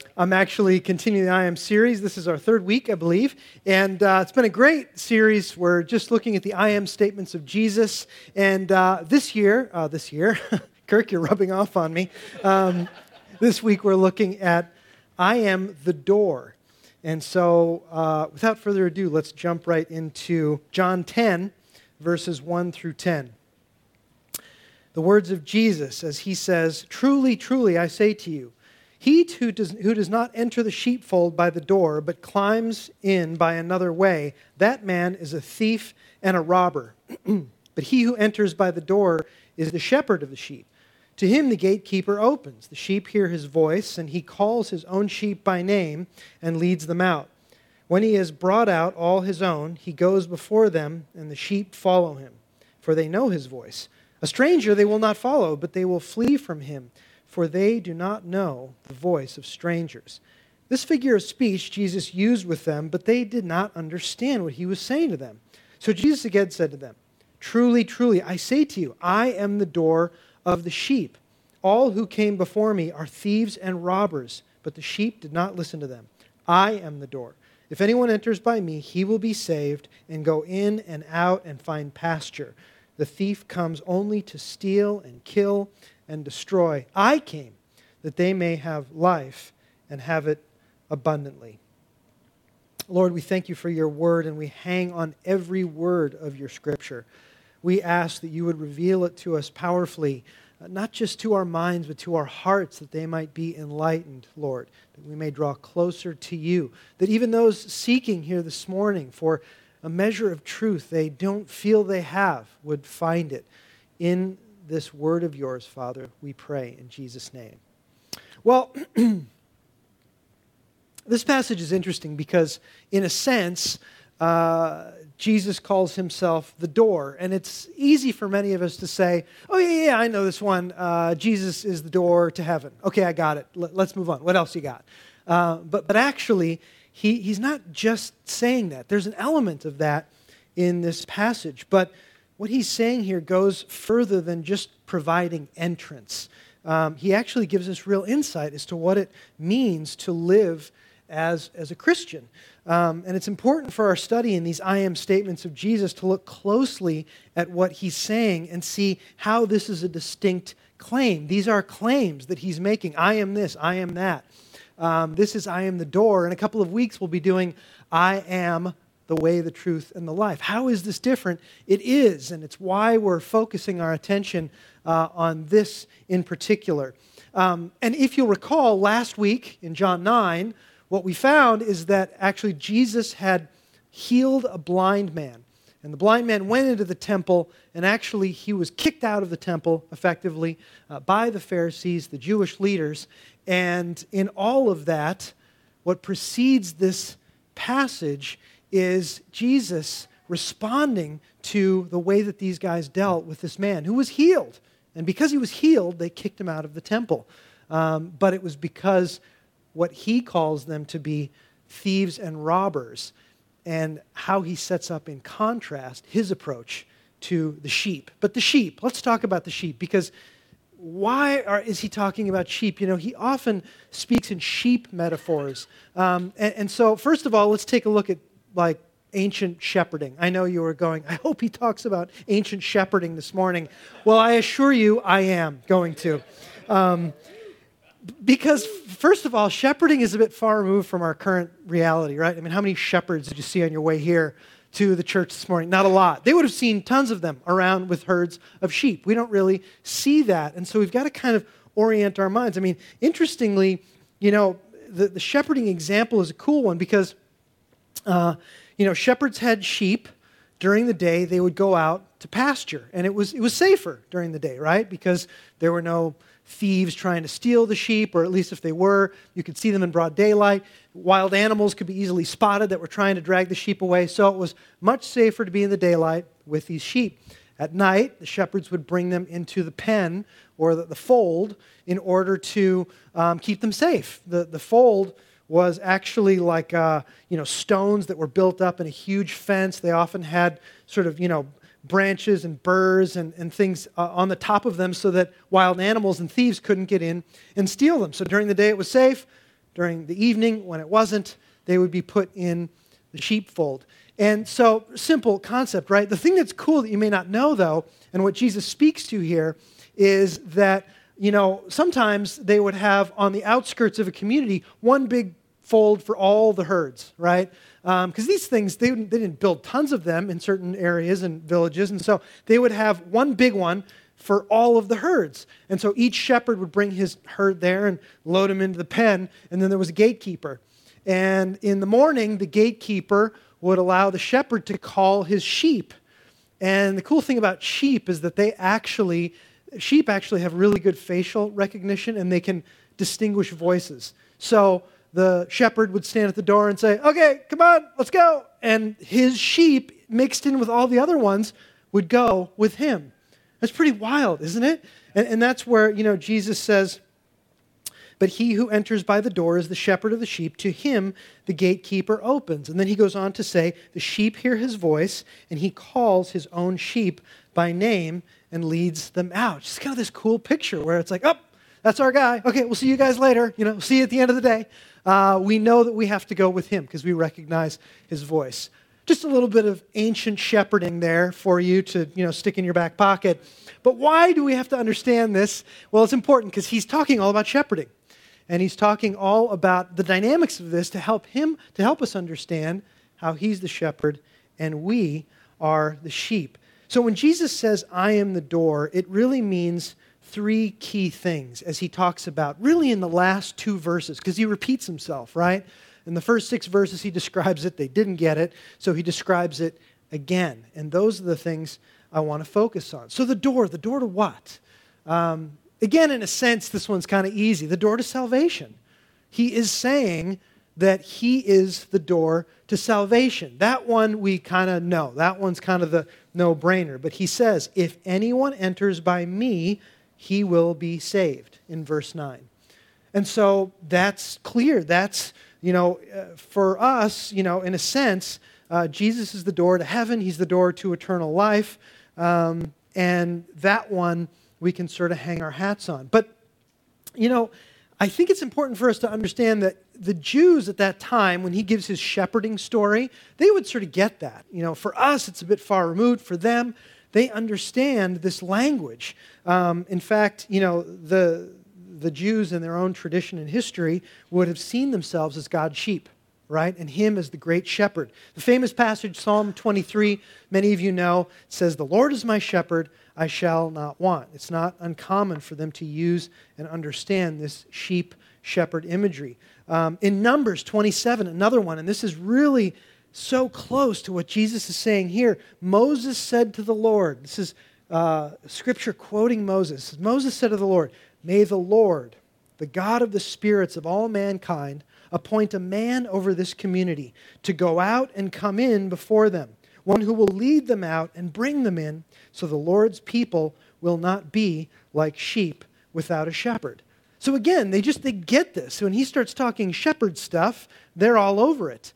I'm actually continuing the I Am series. This is our third week, I believe. And it's been a great series. We're just looking at the I Am statements of Jesus. And this year, Kirk, you're rubbing off on me. This week we're looking at I Am the Door. And so without further ado, let's jump right into John 10, verses 1 through 10. The words of Jesus as he says, "Truly, truly, I say to you, he who does not enter the sheepfold by the door, but climbs in by another way, that man is a thief and a robber. But he who enters by the door is the shepherd of the sheep. To him the gatekeeper opens. The sheep hear his voice, and he calls his own sheep by name and leads them out. When he has brought out all his own, he goes before them, and the sheep follow him, for they know his voice. A stranger they will not follow, but they will flee from him, for they do not know the voice of strangers." This figure of speech Jesus used with them, but they did not understand what he was saying to them. So Jesus again said to them, "Truly, truly, I say to you, I am the door of the sheep. All who came before me are thieves and robbers, but the sheep did not listen to them. I am the door. If anyone enters by me, he will be saved and go in and out and find pasture. The thief comes only to steal and kill and destroy. I came that they may have life and have it abundantly." Lord, we thank you for your word, and we hang on every word of your scripture. We ask that you would reveal it to us powerfully, not just to our minds, but to our hearts, that they might be enlightened, Lord, that we may draw closer to you, that even those seeking here this morning for a measure of truth they don't feel they have would find it in this word of yours, Father, we pray in Jesus' name. Well, this passage is interesting because, in a sense, Jesus calls himself the door. And it's easy for many of us to say, "Oh, yeah, I know this one. Jesus is the door to heaven. Okay, I got it. Let's move on. What else you got?" But actually, he's not just saying that. There's an element of that in this passage. But what he's saying here goes further than just providing entrance. He actually gives us real insight as to what it means to live as a Christian. And it's important for our study in these I Am statements of Jesus to look closely at what he's saying and see how this is a distinct claim. These are claims that he's making. I am this, I am that. This is I am the door. In a couple of weeks, we'll be doing I am the way, the truth, and the life. How is this different? It is, and it's why we're focusing our attention on this in particular. And if you'll recall, last week in John 9, what we found is that actually Jesus had healed a blind man. And the blind man went into the temple, and actually he was kicked out of the temple, effectively, by the Pharisees, the Jewish leaders. And in all of that, what precedes this passage is Jesus responding to the way that these guys dealt with this man who was healed. And because he was healed, they kicked him out of the temple. But it was because what he calls them to be thieves and robbers, and how he sets up in contrast his approach to the sheep. But the sheep, let's talk about the sheep, because is he talking about sheep? You know, he often speaks in sheep metaphors. And so, first of all, let's take a look at ancient shepherding. I know you were going, I hope he talks about ancient shepherding this morning. Well, I assure you I am going to. Because, first of all, shepherding is a bit far removed from our current reality, right? I mean, how many shepherds did you see on your way here to the church this morning? Not a lot. They would have seen tons of them around with herds of sheep. We don't really see that. And so we've got to kind of orient our minds. I mean, interestingly, you know, the shepherding example is a cool one because, shepherds had sheep. During the day, they would go out to pasture. And it was safer during the day, right? Because there were no thieves trying to steal the sheep, or at least if they were, you could see them in broad daylight. Wild animals could be easily spotted that were trying to drag the sheep away. So it was much safer to be in the daylight with these sheep. At night, the shepherds would bring them into the pen or the fold in order to keep them safe. The fold was actually like stones that were built up in a huge fence. They often had sort of branches and burrs and things on the top of them so that wild animals and thieves couldn't get in and steal them. So during the day it was safe. during the evening, when it wasn't, they would be put in the sheepfold. And so, simple concept, right? The thing that's cool that you may not know, though, and what Jesus speaks to here, is that, sometimes they would have on the outskirts of a community one big fold for all the herds, right? Because these things, they didn't build tons of them in certain areas and villages, and so they would have one big one for all of the herds. And so each shepherd would bring his herd there and load them into the pen, and then there was a gatekeeper. And in the morning, the gatekeeper would allow the shepherd to call his sheep. And the cool thing about sheep is that sheep actually have really good facial recognition, and they can distinguish voices. So the shepherd would stand at the door and say, "Okay, come on, let's go." And his sheep, mixed in with all the other ones, would go with him. That's pretty wild, isn't it? And that's where, Jesus says, "But he who enters by the door is the shepherd of the sheep. To him the gatekeeper opens." And then he goes on to say, "The sheep hear his voice, and he calls his own sheep by name and leads them out." Just kind of this cool picture where it's like, "Oh, that's our guy. Okay, we'll see you guys later. See you at the end of the day." We know that we have to go with him because we recognize his voice. Just a little bit of ancient shepherding there for you to, stick in your back pocket. But why do we have to understand this? Well, it's important because he's talking all about shepherding. And he's talking all about the dynamics of this to help us understand how he's the shepherd and we are the sheep. So when Jesus says, "I am the door," it really means three key things as he talks about, really in the last two verses, because he repeats himself, right? In the first 6 verses, he describes it. They didn't get it, so he describes it again. And those are the things I want to focus on. So the door to what? Again, in a sense, this one's kind of easy. The door to salvation. He is saying that he is the door to salvation. That one we kind of know. That one's kind of the no-brainer. But he says, "If anyone enters by me, he will be saved," in verse 9. And so that's clear. That's, for us, in a sense, Jesus is the door to heaven. He's the door to eternal life. And that one we can sort of hang our hats on. But, I think it's important for us to understand that the Jews at that time, when he gives his shepherding story, they would sort of get that. For us, it's a bit far removed. For them, they understand this language. In fact, the Jews in their own tradition and history would have seen themselves as God's sheep, right? And him as the great shepherd. The famous passage, Psalm 23, many of you know, says, "The Lord is my shepherd, I shall not want." It's not uncommon for them to use and understand this sheep-shepherd imagery. In Numbers 27, another one, and this is really so close to what Jesus is saying here. Moses said to the Lord, this is Scripture quoting Moses. Moses said to the Lord, "May the Lord, the God of the spirits of all mankind, appoint a man over this community to go out and come in before them, one who will lead them out and bring them in, so the Lord's people will not be like sheep without a shepherd." So again, they get this. So when he starts talking shepherd stuff, they're all over it.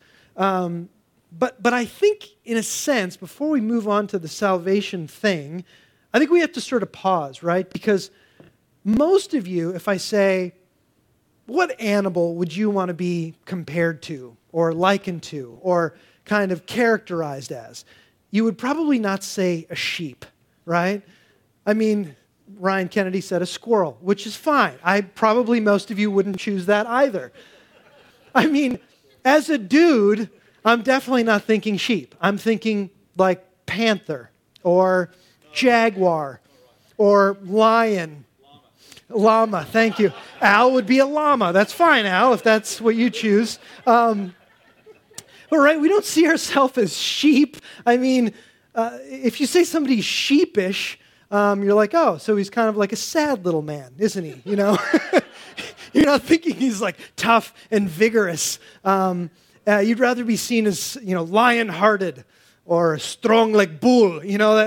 But I think, in a sense, before we move on to the salvation thing, I think we have to sort of pause, right? Because most of you, if I say, what animal would you want to be compared to or likened to or kind of characterized as? You would probably not say a sheep, right? I mean, Ryan Kennedy said a squirrel, which is fine. Most of you wouldn't choose that either. I mean, as a dude, I'm definitely not thinking sheep. I'm thinking like panther or jaguar or lion. Llama, thank you. Al would be a llama. That's fine, Al, if that's what you choose. But right, we don't see ourselves as sheep. I mean, if you say somebody's sheepish, you're like, oh, so he's kind of like a sad little man, isn't he? You're not thinking he's like tough and vigorous. You'd rather be seen as, lion-hearted or strong like bull.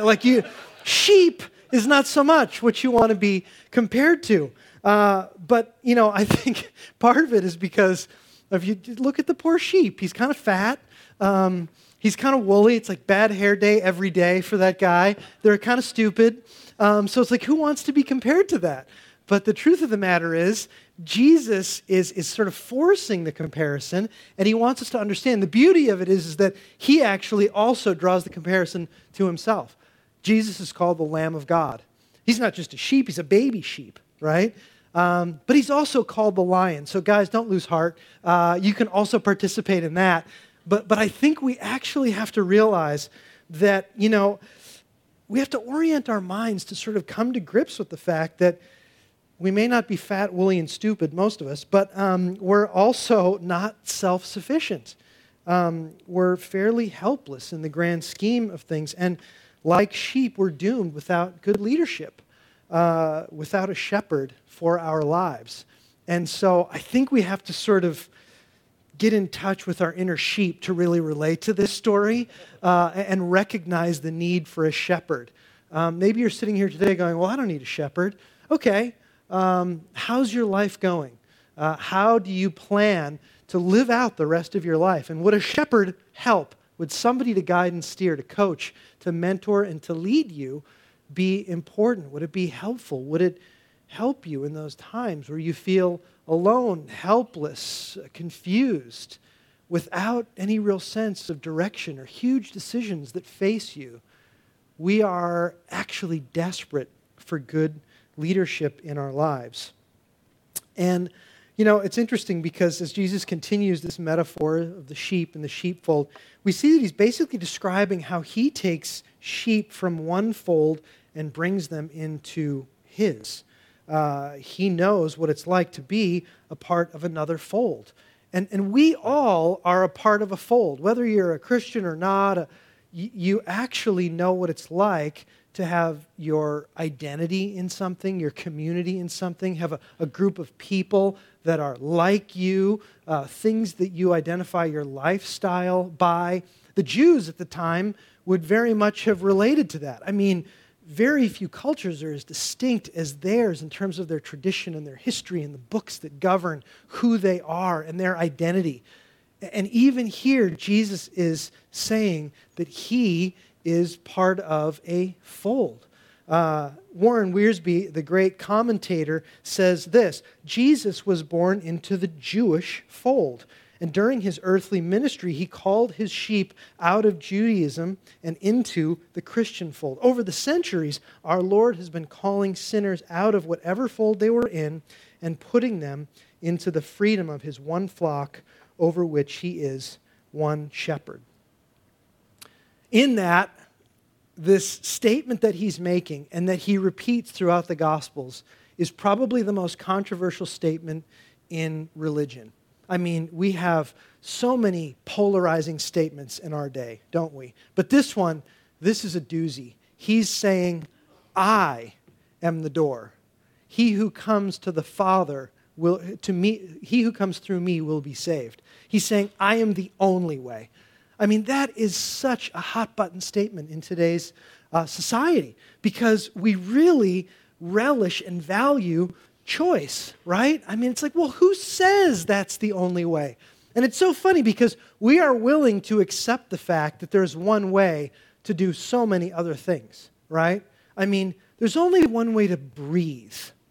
Sheep is not so much what you want to be compared to. But I think part of it is because if you look at the poor sheep, he's kind of fat. He's kind of woolly. It's like bad hair day every day for that guy. They're kind of stupid. So it's like, who wants to be compared to that? But the truth of the matter is, Jesus is sort of forcing the comparison, and he wants us to understand. The beauty of it is that he actually also draws the comparison to himself. Jesus is called the Lamb of God. He's not just a sheep, he's a baby sheep, right? But he's also called the lion. So guys, don't lose heart. You can also participate in that. But I think we actually have to realize that, we have to orient our minds to sort of come to grips with the fact that we may not be fat, woolly, and stupid, most of us, but we're also not self-sufficient. We're fairly helpless in the grand scheme of things. And like sheep, we're doomed without good leadership, without a shepherd for our lives. And so I think we have to sort of get in touch with our inner sheep to really relate to this story and recognize the need for a shepherd. Maybe you're sitting here today going, well, I don't need a shepherd. Okay, how's your life going? How do you plan to live out the rest of your life? And would a shepherd help? Would somebody to guide and steer, to coach, to mentor, and to lead you be important? Would it be helpful? Would it help you in those times where you feel alone, helpless, confused, without any real sense of direction or huge decisions that face you? We are actually desperate for good leadership in our lives. And, it's interesting because as Jesus continues this metaphor of the sheep and the sheepfold, we see that he's basically describing how he takes sheep from one fold and brings them into his. He knows what it's like to be a part of another fold. And we all are a part of a fold. Whether you're a Christian or not, you actually know what it's like to have your identity in something, your community in something, have a group of people that are like you, things that you identify your lifestyle by. The Jews at the time would very much have related to that. I mean, very few cultures are as distinct as theirs in terms of their tradition and their history and the books that govern who they are and their identity. And even here, Jesus is saying that he is part of a fold. Warren Wiersbe, the great commentator, says this: Jesus was born into the Jewish fold. And during his earthly ministry, he called his sheep out of Judaism and into the Christian fold. Over the centuries, our Lord has been calling sinners out of whatever fold they were in and putting them into the freedom of his one flock over which he is one shepherd. In that, this statement that he's making and that he repeats throughout the Gospels is probably the most controversial statement in religion. I mean, we have so many polarizing statements in our day, don't we? But this is a doozy. He's saying, I am the door. He who comes to the Father he who comes through me will be saved. He's saying, I am the only way. I mean, that is such a hot-button statement in today's society because we really relish and value choice, right? I mean, it's like, well, who says that's the only way? And it's so funny because we are willing to accept the fact that there's one way to do so many other things, right? I mean, there's only one way to breathe.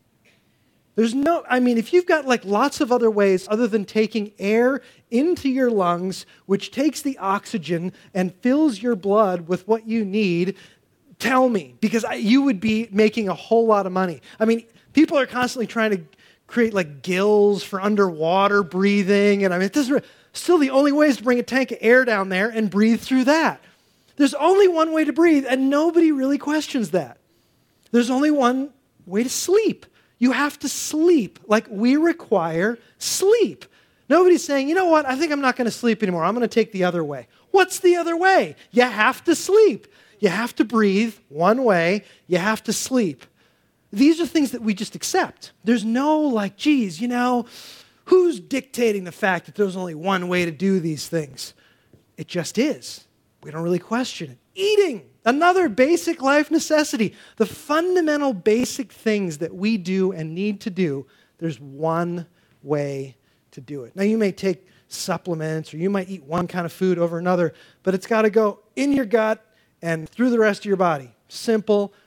If you've got like lots of other ways other than taking air into your lungs, which takes the oxygen and fills your blood with what you need, tell me, because you would be making a whole lot of money. I mean, people are constantly trying to create like gills for underwater breathing, and still the only way is to bring a tank of air down there and breathe through that. There's only one way to breathe, and nobody really questions that. There's only one way to sleep. You have to sleep. Like, we require sleep. Nobody's saying, you know what, I think I'm not going to sleep anymore. I'm going to take the other way. What's the other way? You have to sleep. You have to breathe one way. You have to sleep. These are things that we just accept. There's no like, geez, who's dictating the fact that there's only one way to do these things? It just is. We don't really question it. Eating, another basic life necessity. The fundamental basic things that we do and need to do, there's one way to do it. Now, you may take supplements or you might eat one kind of food over another, but it's got to go in your gut and through the rest of your body. Simple,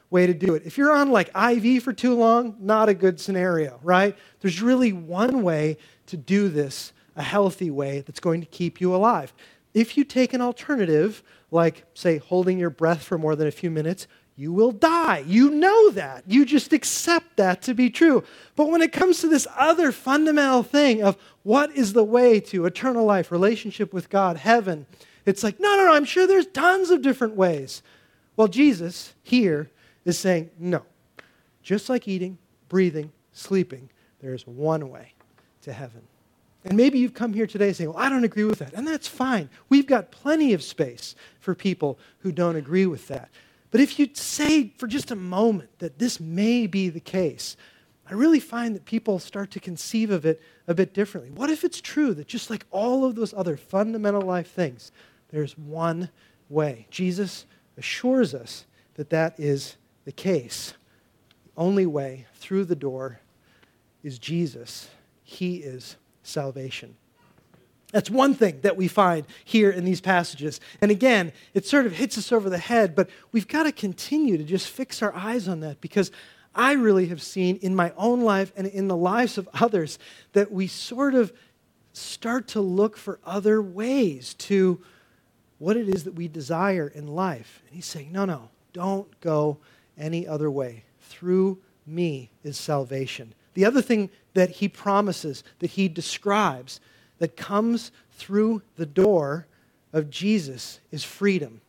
way to do it. If you're on like IV for too long, not a good scenario, right? There's really one way to do this, a healthy way that's going to keep you alive. If you take an alternative, like, say, holding your breath for more than a few minutes, you will die. You know that. You just accept that to be true. But when it comes to this other fundamental thing of what is the way to eternal life, relationship with God, heaven, it's like, no, I'm sure there's tons of different ways. Well, Jesus here is saying, no. Just like eating, breathing, sleeping, there's one way to heaven. And maybe you've come here today saying, well, I don't agree with that. And that's fine. We've got plenty of space for people who don't agree with that. But if you say for just a moment that this may be the case, I really find that people start to conceive of it a bit differently. What if it's true that just like all of those other fundamental life things, there's one way? Jesus assures us that that is the case. The only way through the door is Jesus. He is salvation. That's one thing that we find here in these passages. And again, it sort of hits us over the head, but we've got to continue to just fix our eyes on that, because I really have seen in my own life and in the lives of others that we sort of start to look for other ways to what it is that we desire in life. And he's saying, no, don't go any other way. Through me is salvation. The other thing that he promises, that he describes, that comes through the door of Jesus is freedom.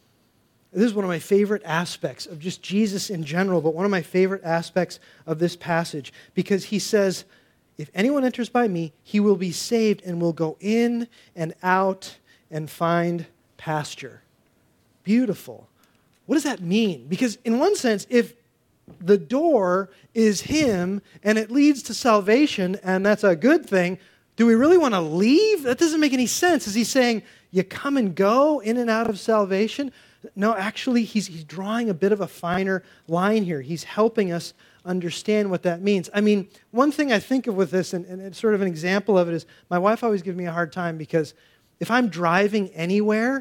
This is one of my favorite aspects of just Jesus in general, but one of my favorite aspects of this passage, because he says, if anyone enters by me, he will be saved and will go in and out and find pasture. Beautiful. What does that mean? Because in one sense, if the door is him and it leads to salvation, and that's a good thing, do we really want to leave? That doesn't make any sense. Is he saying you come and go in and out of salvation? No, actually, he's drawing a bit of a finer line here. He's helping us understand what that means. I mean, one thing I think of with this, and it's sort of an example of it, is my wife always gives me a hard time because if I'm driving anywhere,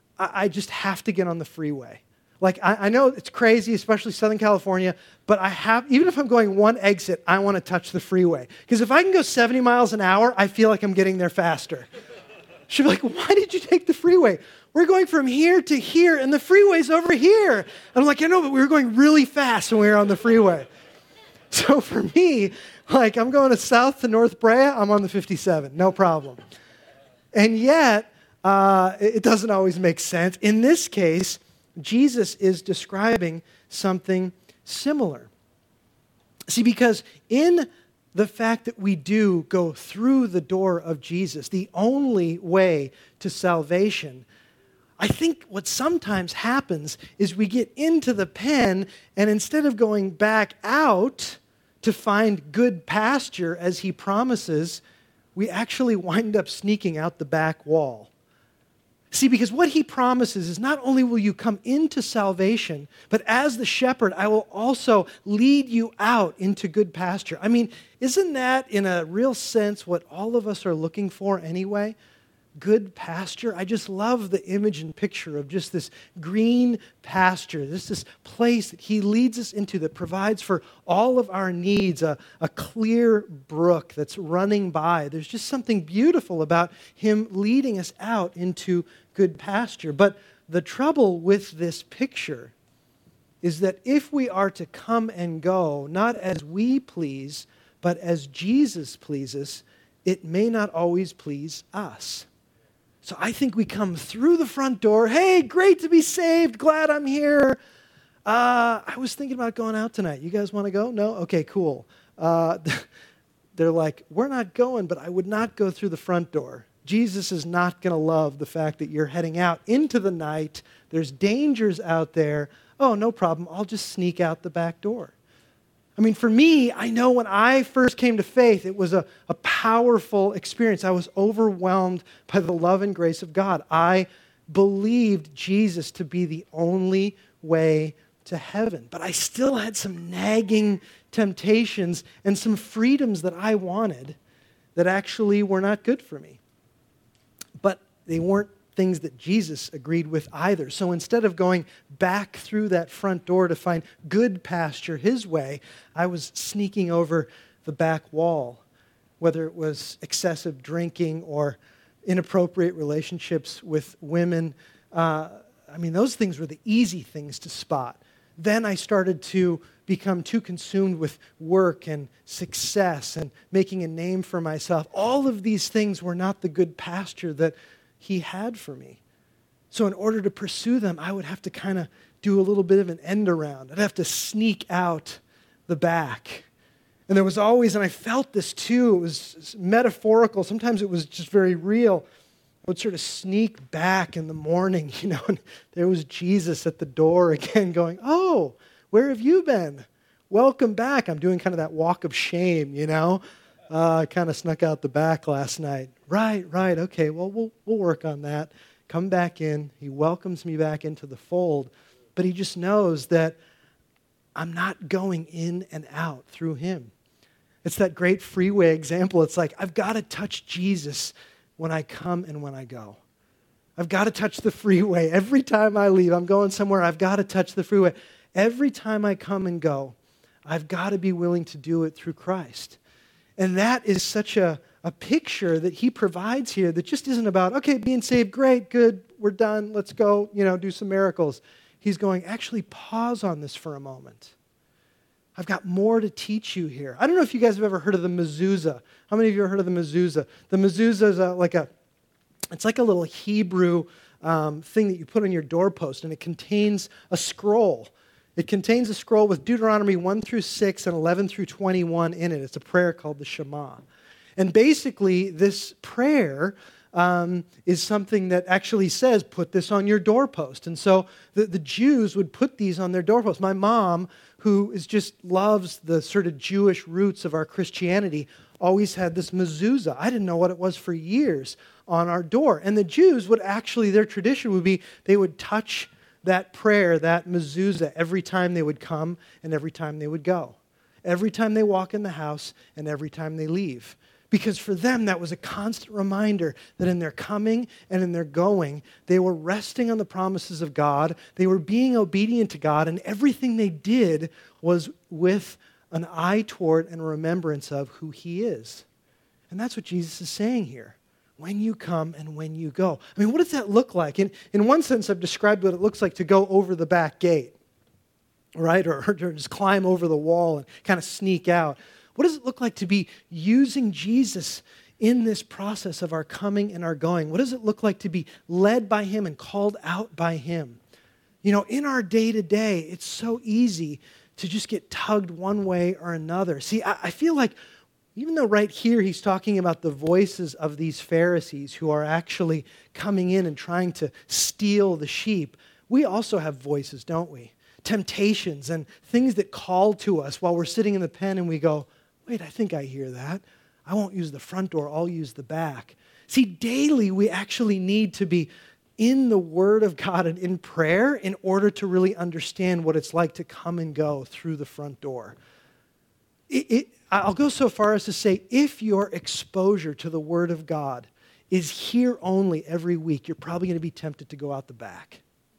I just have to get on the freeway. Like, I know it's crazy, especially Southern California, but even if I'm going one exit, I want to touch the freeway. Because if I can go 70 miles an hour, I feel like I'm getting there faster. She'll be like, why did you take the freeway? We're going from here to here, and the freeway's over here. And I'm like, I know, but we were going really fast when we were on the freeway. So for me, like, I'm going south to North Brea, I'm on the 57, no problem. And yet, it doesn't always make sense. In this case, Jesus is describing something similar. See, because in the fact that we do go through the door of Jesus, the only way to salvation, I think what sometimes happens is we get into the pen, and instead of going back out to find good pasture as he promises, we actually wind up sneaking out the back wall. See, because what he promises is not only will you come into salvation, but as the shepherd, I will also lead you out into good pasture. I mean, isn't that in a real sense what all of us are looking for anyway? Good pasture. I just love the image and picture of just this green pasture, this place that he leads us into that provides for all of our needs, a clear brook that's running by. There's just something beautiful about him leading us out into good pasture. But the trouble with this picture is that if we are to come and go, not as we please, but as Jesus pleases, it may not always please us. So I think we come through the front door. Hey, great to be saved. Glad I'm here. I was thinking about going out tonight. You guys want to go? No? Okay, cool. They're like, we're not going, but I would not go through the front door. Jesus is not going to love the fact that you're heading out into the night. There's dangers out there. Oh, no problem. I'll just sneak out the back door. I mean, for me, I know when I first came to faith, it was a powerful experience. I was overwhelmed by the love and grace of God. I believed Jesus to be the only way to heaven. But I still had some nagging temptations and some freedoms that I wanted that actually were not good for me. But they weren't things that Jesus agreed with either. So instead of going back through that front door to find good pasture his way, I was sneaking over the back wall, whether it was excessive drinking or inappropriate relationships with women. Those things were the easy things to spot. Then I started to become too consumed with work and success and making a name for myself. All of these things were not the good pasture that he had for me. So in order to pursue them, I would have to kind of do a little bit of an end around. I'd have to sneak out the back. And there was always, and I felt this too, it was metaphorical. Sometimes it was just very real. I would sort of sneak back in the morning, and there was Jesus at the door again going, "Oh, where have you been? Welcome back." I'm doing kind of that walk of shame, I kind of snuck out the back last night. Right, okay, well, we'll work on that. Come back in. He welcomes me back into the fold, but he just knows that I'm not going in and out through him. It's that great freeway example. It's like, I've got to touch Jesus when I come and when I go. I've got to touch the freeway. Every time I leave, I'm going somewhere, I've got to touch the freeway. Every time I come and go, I've got to be willing to do it through Christ. And that is such a picture that he provides here that just isn't about, okay, being saved, great, good, we're done, let's go, do some miracles. He's going, actually pause on this for a moment. I've got more to teach you here. I don't know if you guys have ever heard of the mezuzah. How many of you have heard of the mezuzah? The mezuzah is it's like a little Hebrew thing that you put on your doorpost, and it contains a scroll. It contains a scroll with Deuteronomy 1 through 6 and 11 through 21 in it. It's a prayer called the Shema. And basically, this prayer is something that actually says, put this on your doorpost. And so the Jews would put these on their doorpost. My mom, who loves the sort of Jewish roots of our Christianity, always had this mezuzah. I didn't know what it was for years on our door. And the Jews would actually, their tradition would be, they would touch that prayer, that mezuzah, every time they would come and every time they would go. Every time they walk in the house and every time they leave. Because for them, that was a constant reminder that in their coming and in their going, they were resting on the promises of God. They were being obedient to God, and everything they did was with an eye toward and a remembrance of who he is. And that's what Jesus is saying here. When you come and when you go. What does that look like? In one sense, I've described what it looks like to go over the back gate, right? Or just climb over the wall and kind of sneak out. What does it look like to be using Jesus in this process of our coming and our going? What does it look like to be led by him and called out by him? In our day-to-day, it's so easy to just get tugged one way or another. See, I feel like even though right here he's talking about the voices of these Pharisees who are actually coming in and trying to steal the sheep, we also have voices, don't we? Temptations and things that call to us while we're sitting in the pen and we go, wait, I think I hear that. I won't use the front door, I'll use the back. See, daily we actually need to be in the Word of God and in prayer in order to really understand what it's like to come and go through the front door. I'll go so far as to say, if your exposure to the Word of God is here only every week, you're probably going to be tempted to go out the back.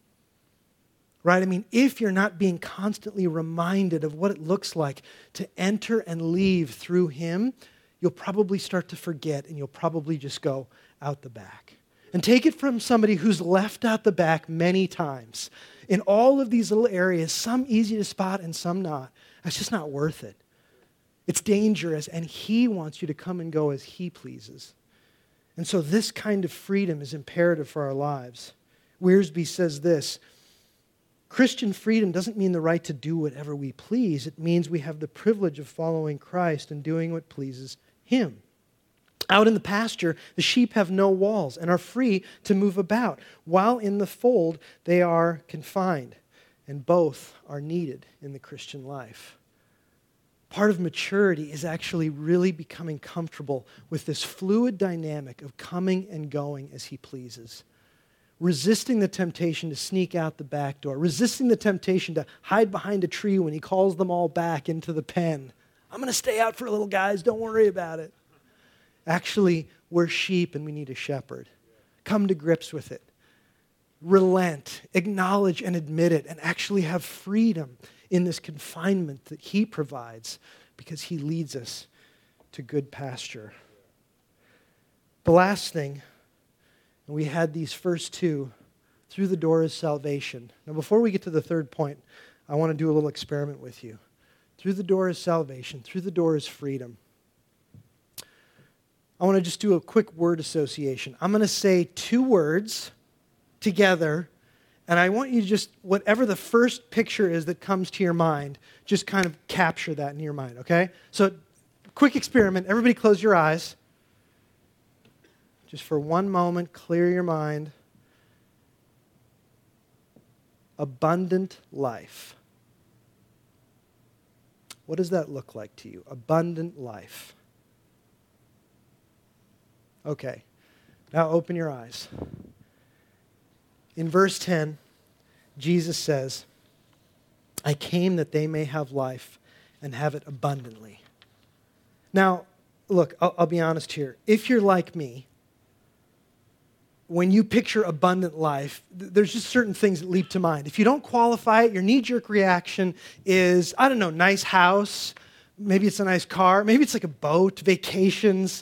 Right? If you're not being constantly reminded of what it looks like to enter and leave through him, you'll probably start to forget and you'll probably just go out the back. And take it from somebody who's left out the back many times. In all of these little areas, some easy to spot and some not. That's just not worth it. It's dangerous, and he wants you to come and go as he pleases. And so this kind of freedom is imperative for our lives. Wiersbe says this, Christian freedom doesn't mean the right to do whatever we please. It means we have the privilege of following Christ and doing what pleases him. Out in the pasture, the sheep have no walls and are free to move about, while in the fold, they are confined, and both are needed in the Christian life. Part of maturity is actually really becoming comfortable with this fluid dynamic of coming and going as he pleases. Resisting the temptation to sneak out the back door. Resisting the temptation to hide behind a tree when he calls them all back into the pen. I'm going to stay out for a little, guys. Don't worry about it. Actually, we're sheep and we need a shepherd. come to grips with it. Relent, acknowledge and admit it, and actually have freedom in this confinement that he provides because he leads us to good pasture. The last thing, and we had these first two, through the door is salvation. Now, before we get to the third point, I want to do a little experiment with you. Through the door is salvation. Through the door is freedom. I want to just do a quick word association. I'm going to say two words together, and I want you to just, whatever the first picture is that comes to your mind, just kind of capture that in your mind, okay? So, quick experiment. Everybody close your eyes. Just for one moment, clear your mind. Abundant life. What does that look like to you? Abundant life. Okay. Now open your eyes. In verse 10, Jesus says, I came that they may have life and have it abundantly. Now, look, I'll be honest here. If you're like me, when you picture abundant life, there's just certain things that leap to mind. If you don't qualify it, your knee-jerk reaction is, I don't know, nice house, maybe it's a nice car, maybe it's like a boat, vacations,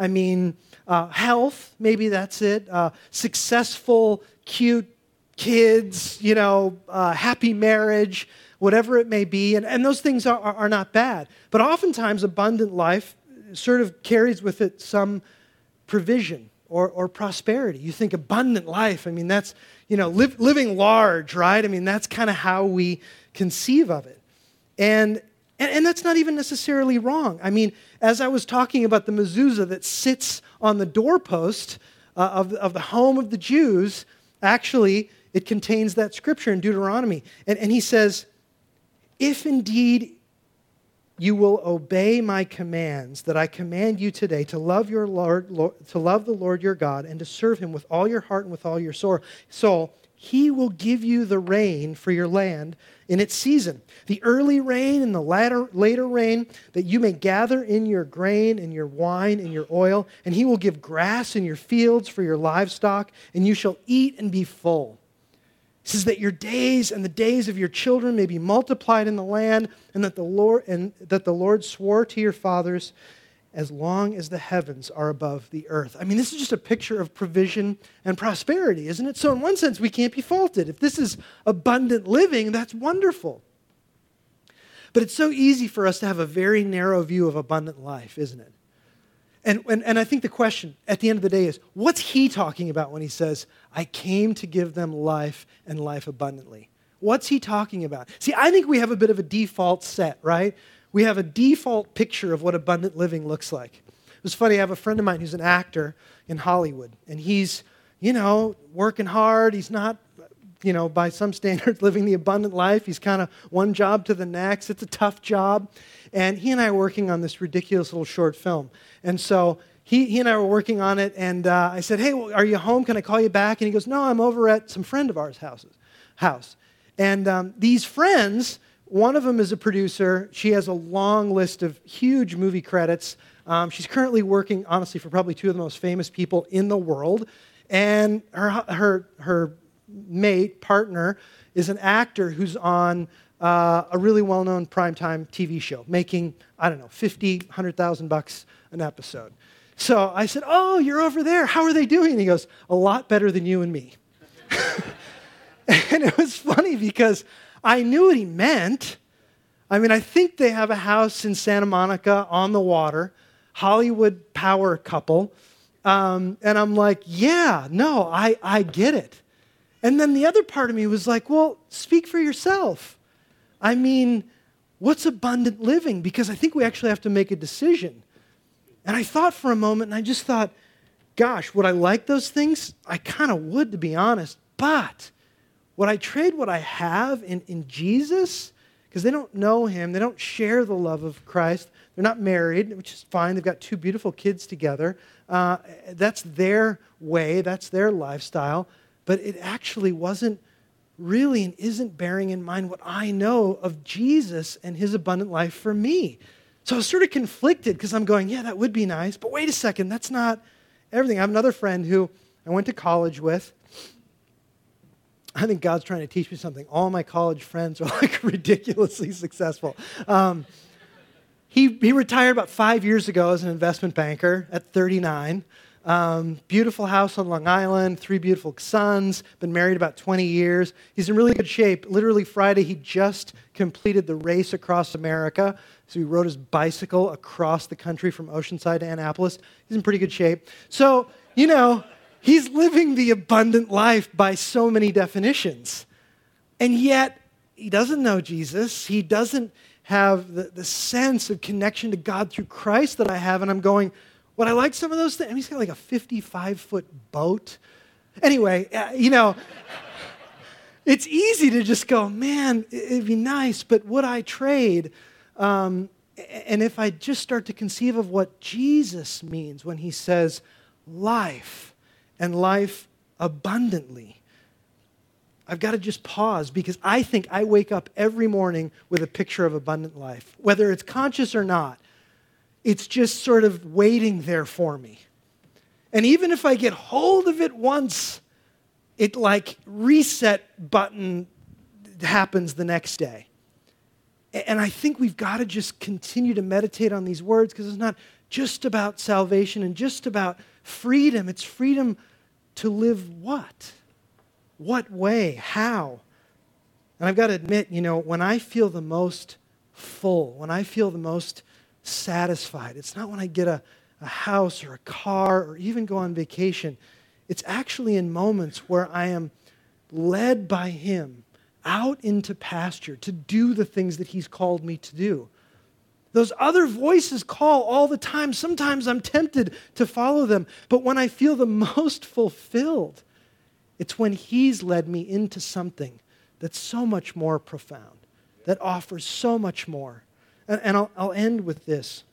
health, maybe that's it, successful, cute kids, happy marriage, whatever it may be. And those things are not bad. But oftentimes, abundant life sort of carries with it some provision or prosperity. You think abundant life, that's, living large, right? That's kind of how we conceive of it. And that's not even necessarily wrong. As I was talking about the mezuzah that sits on the doorpost of the home of the Jews, actually, it contains that scripture in Deuteronomy. And he says, if indeed you will obey my commands that I command you today to love your Lord, to love the Lord your God and to serve him with all your heart and with all your soul, he will give you the rain for your land in its season, the early rain and the later rain, that you may gather in your grain and your wine and your oil, and he will give grass in your fields for your livestock, and you shall eat and be full. He says that your days and the days of your children may be multiplied in the land, and that the Lord swore to your fathers, as long as the heavens are above the earth. This is just a picture of provision and prosperity, isn't it? So in one sense, we can't be faulted. If this is abundant living, that's wonderful. But it's so easy for us to have a very narrow view of abundant life, isn't it? And I think the question at the end of the day is, what's he talking about when he says, I came to give them life and life abundantly? What's he talking about? See, I think we have a bit of a default set, right? We have a default picture of what abundant living looks like. It was funny, I have a friend of mine who's an actor in Hollywood, and he's, working hard. He's not, by some standards, living the abundant life. He's kind of one job to the next. It's a tough job. And he and I are working on this ridiculous little short film. And so he and I were working on it, and I said, hey, well, are you home? Can I call you back? And he goes, no, I'm over at some friend of ours' house. And these friends, one of them is a producer. She has a long list of huge movie credits. She's currently working, honestly, for probably two of the most famous people in the world. And her mate, partner, is an actor who's on a really well-known primetime TV show, making, $50,000, $100,000 an episode. So I said, oh, you're over there. How are they doing? And he goes, a lot better than you and me. And it was funny because I knew what he meant. I think they have a house in Santa Monica on the water, Hollywood power couple. And I'm like, yeah, no, I get it. And then the other part of me was like, well, speak for yourself. What's abundant living? Because I think we actually have to make a decision. And I thought for a moment, and I just thought, gosh, would I like those things? I kind of would, to be honest. But would I trade what I have in Jesus? Because they don't know him. They don't share the love of Christ. They're not married, which is fine. They've got two beautiful kids together. That's their way. That's their lifestyle. But it actually wasn't really and isn't bearing in mind what I know of Jesus and his abundant life for me. So I was sort of conflicted because I'm going, yeah, that would be nice. But wait a second, that's not everything. I have another friend who I went to college with. I think God's trying to teach me something. All my college friends are like ridiculously successful. He retired about 5 years ago as an investment banker at 39. Beautiful house on Long Island, 3 beautiful sons, been married about 20 years. He's in really good shape. Literally Friday, he just completed the race across America. So he rode his bicycle across the country from Oceanside to Annapolis. He's in pretty good shape. So, he's living the abundant life by so many definitions. And yet, he doesn't know Jesus. He doesn't have the sense of connection to God through Christ that I have. And I'm going, would I like some of those things? I mean, he's got like a 55-foot boat. Anyway, it's easy to just go, man, it'd be nice, but would I trade? And if I just start to conceive of what Jesus means when he says life and life abundantly, I've got to just pause because I think I wake up every morning with a picture of abundant life. Whether it's conscious or not, it's just sort of waiting there for me. And even if I get hold of it once, it like reset button happens the next day. And I think we've got to just continue to meditate on these words because it's not just about salvation and just about freedom. It's freedom to live what? What way? How? And I've got to admit, when I feel the most full, when I feel the most satisfied, it's not when I get a house or a car or even go on vacation. It's actually in moments where I am led by him out into pasture to do the things that he's called me to do. Those other voices call all the time. Sometimes I'm tempted to follow them. But when I feel the most fulfilled, it's when he's led me into something that's so much more profound, that offers so much more. And I'll end with this.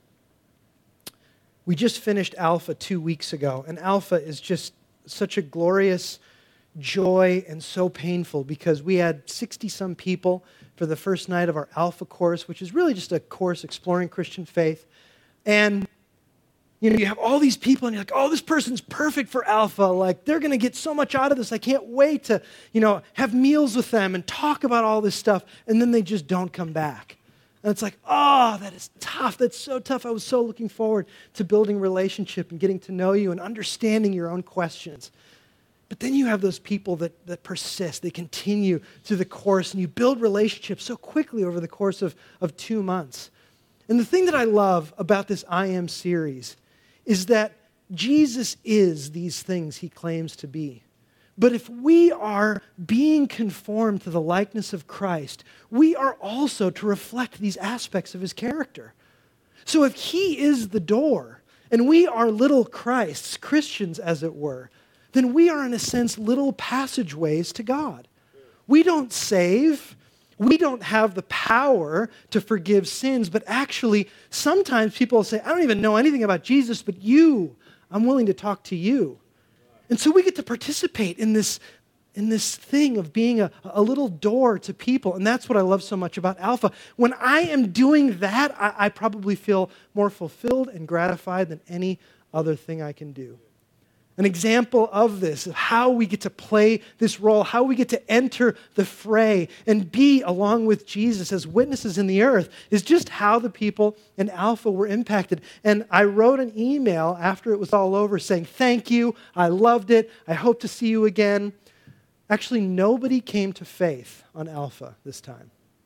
We just finished Alpha 2 weeks ago, and Alpha is just such a glorious joy and so painful because we had 60-some people for the first night of our Alpha course, which is really just a course exploring Christian faith. And you have all these people and you're like, oh, this person's perfect for Alpha. Like, they're going to get so much out of this. I can't wait to, have meals with them and talk about all this stuff. And then they just don't come back. And it's like, oh, that is tough. That's so tough. I was so looking forward to building relationship and getting to know you and understanding your own questions. But then you have those people that persist. They continue through the course, and you build relationships so quickly over the course of 2 months. And the thing that I love about this I Am series is that Jesus is these things he claims to be. But if we are being conformed to the likeness of Christ, we are also to reflect these aspects of his character. So if he is the door, and we are little Christs, Christians as it were, then we are in a sense little passageways to God. We don't save. We don't have the power to forgive sins, but actually sometimes people will say, I don't even know anything about Jesus, but I'm willing to talk to you. And so we get to participate in this thing of being a little door to people. And that's what I love so much about Alpha. When I am doing that, I probably feel more fulfilled and gratified than any other thing I can do. An example of this, of how we get to play this role, how we get to enter the fray and be along with Jesus as witnesses in the earth, is just how the people in Alpha were impacted. And I wrote an email after it was all over saying, thank you, I loved it, I hope to see you again. Actually, nobody came to faith on Alpha this time.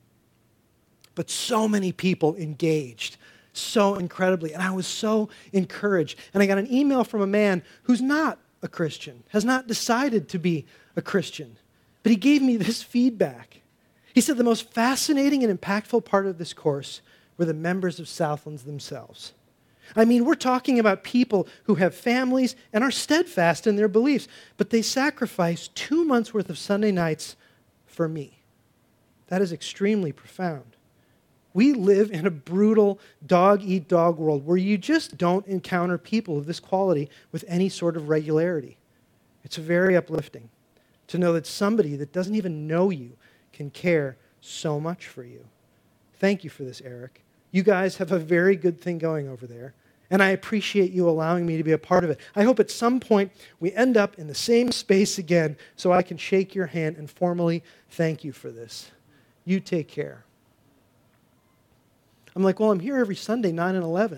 But so many people engaged so incredibly. And I was so encouraged. And I got an email from a man who's not a Christian, has not decided to be a Christian. But he gave me this feedback. He said the most fascinating and impactful part of this course were the members of Southlands themselves. I mean, we're talking about people who have families and are steadfast in their beliefs, but they sacrifice 2 months' worth of Sunday nights for me. That is extremely profound. We live in a brutal dog-eat-dog world where you just don't encounter people of this quality with any sort of regularity. It's very uplifting to know that somebody that doesn't even know you can care so much for you. Thank you for this, Eric. You guys have a very good thing going over there, And I appreciate you allowing me to be a part of it. I hope at some point we end up in the same space again so I can shake your hand and formally thank you for this. You take care. I'm like, well, I'm here every Sunday, 9 and 11.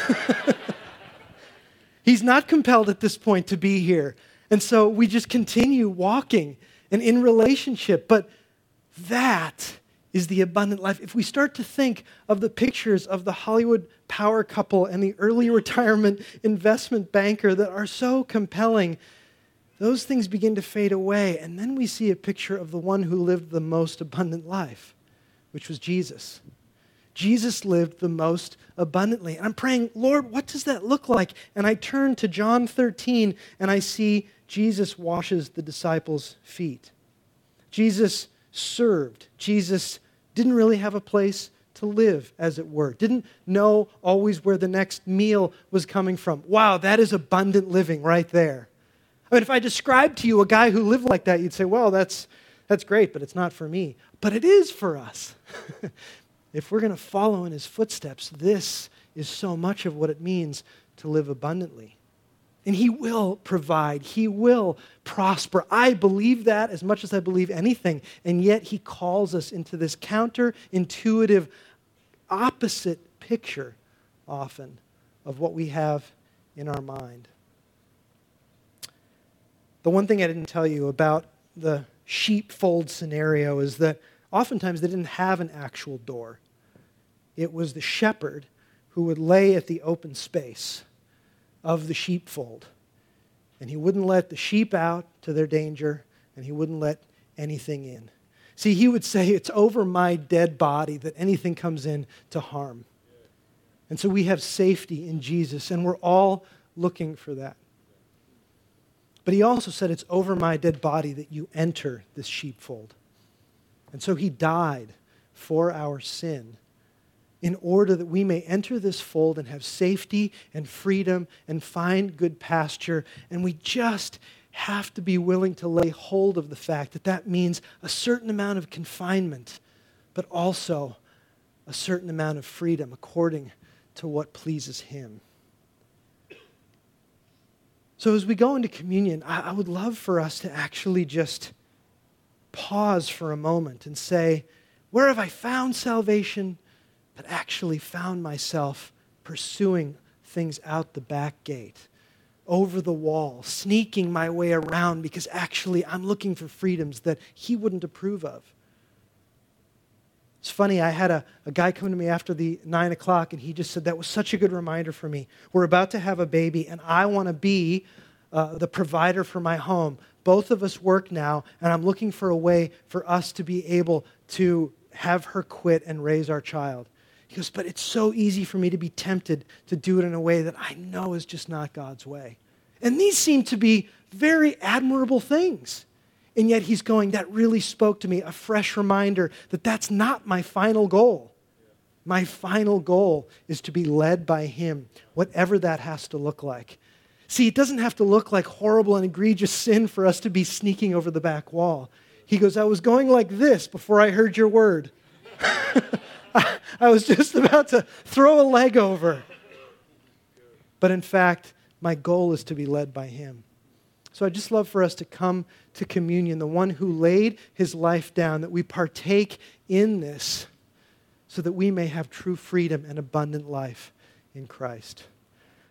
He's not compelled at this point to be here. And so we just continue walking and in relationship. But that is the abundant life. If we start to think of the pictures of the Hollywood power couple and the early retirement investment banker that are so compelling, those things begin to fade away. And then we see a picture of the one who lived the most abundant life, which was Jesus. Jesus lived the most abundantly. And I'm praying, Lord, what does that look like? And I turn to John 13 and I see Jesus washes the disciples' feet. Jesus served. Jesus didn't really have a place to live, as it were. Didn't know always where the next meal was coming from. Wow, that is abundant living right there. I mean, if I described to you a guy who lived like that, you'd say, well, that's great, but it's not for me. But it is for us. If we're going to follow in his footsteps, this is so much of what it means to live abundantly. And he will provide. He will prosper. I believe that as much as I believe anything. And yet he calls us into this counterintuitive, opposite picture often of what we have in our mind. The one thing I didn't tell you about the sheepfold scenario is that oftentimes they didn't have an actual door. It was the shepherd who would lay at the open space of the sheepfold. And he wouldn't let the sheep out to their danger, and he wouldn't let anything in. See, he would say, it's over my dead body that anything comes in to harm. And so we have safety in Jesus, and we're all looking for that. But he also said, it's over my dead body that you enter this sheepfold. And so he died for our sin in order that we may enter this fold and have safety and freedom and find good pasture. And we just have to be willing to lay hold of the fact that that means a certain amount of confinement, but also a certain amount of freedom according to what pleases him. So as we go into communion, I would love for us to actually just pause for a moment and say, where have I found salvation, but actually found myself pursuing things out the back gate, over the wall, sneaking my way around because actually I'm looking for freedoms that he wouldn't approve of. It's funny, I had a guy come to me after the 9 o'clock and he just said, that was such a good reminder for me. We're about to have a baby and I want to be the provider for my home. Both of us work now and I'm looking for a way for us to be able to have her quit and raise our child. He goes, but it's so easy for me to be tempted to do it in a way that I know is just not God's way. And these seem to be very admirable things. And yet he's going, that really spoke to me, a fresh reminder that that's not my final goal. My final goal is to be led by him, whatever that has to look like. See, it doesn't have to look like horrible and egregious sin for us to be sneaking over the back wall. He goes, I was going like this before I heard your word. I was just about to throw a leg over. But in fact, my goal is to be led by him. So I'd just love for us to come to communion, the one who laid his life down, that we partake in this so that we may have true freedom and abundant life in Christ.